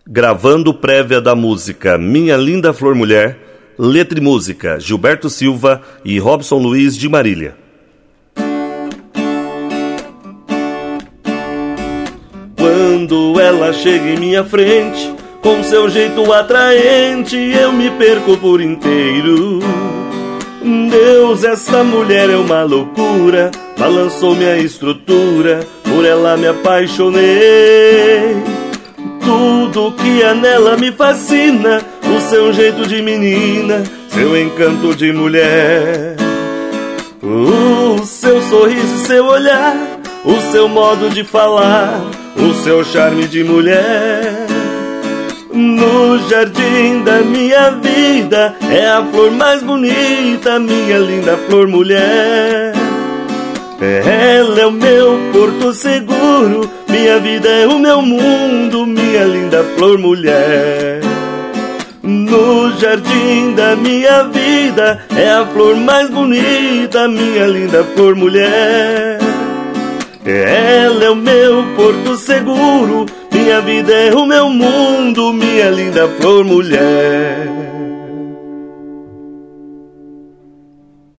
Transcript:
Gravando prévia da música Minha Linda Flor Mulher, letra e música Gilberto Silva e Robson Luiz de Marília. Quando ela chega em minha frente, com seu jeito atraente, eu me perco por inteiro. Deus, essa mulher é uma loucura, balançou minha estrutura, por ela me apaixonei. Tudo que há nela me fascina, o seu jeito de menina, seu encanto de mulher. O seu sorriso e seu olhar, o seu modo de falar, o seu charme de mulher. No jardim da minha vida é a flor mais bonita, minha linda flor mulher. Ela é o meu porto seguro, minha vida é o meu mundo, minha linda flor mulher. No jardim da minha vida é a flor mais bonita, minha linda flor mulher. Ela é o meu porto seguro, minha vida é o meu mundo, minha linda flor mulher.